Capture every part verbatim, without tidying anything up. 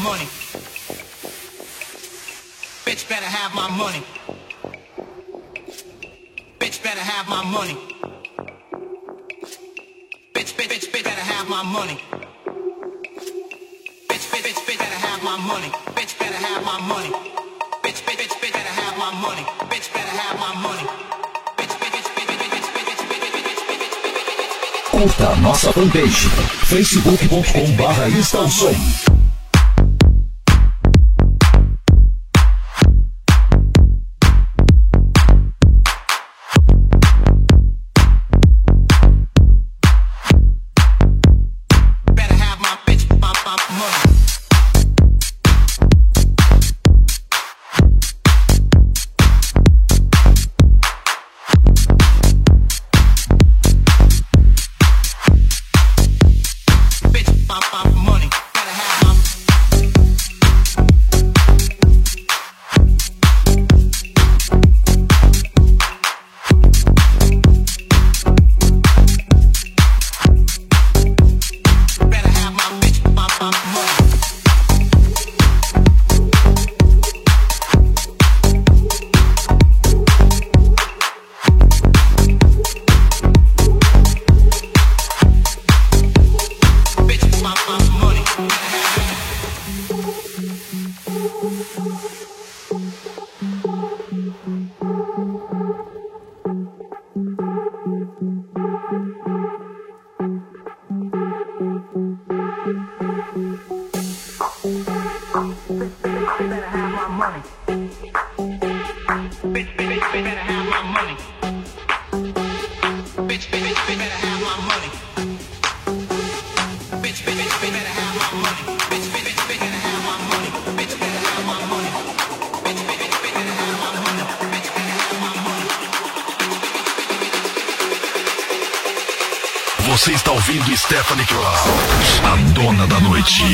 money. Bitch better have my money. Bitch better have my money. Bitch, bitch, bitch, bitch better have my money. Bitch, bitch, bitch, bitch better have my money. Bitch better have my money. Bitch, bitch, bitch, bitch better have my money. Bitch better have my money. Bitch, bitch, bitch, bitch, bitch, bitch, bitch, bitch, bitch. Curta nossa fanpage facebook ponto com barra Instalsom. Você está ouvindo Stephanie Cloud, a dona da noite.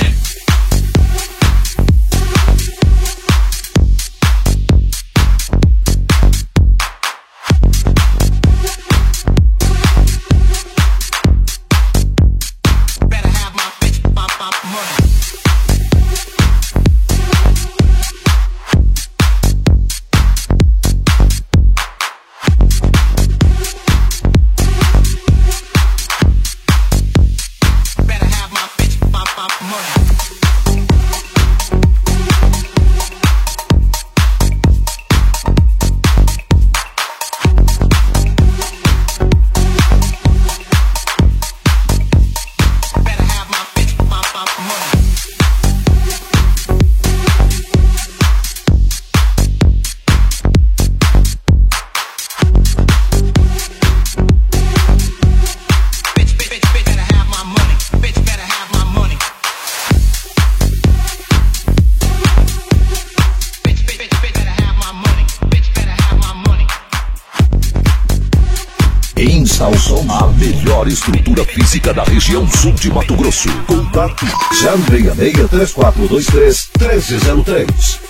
Instalsom, a melhor estrutura física da região sul de Mato Grosso. Contato zero seis seis, três quatro dois três, um três zero três.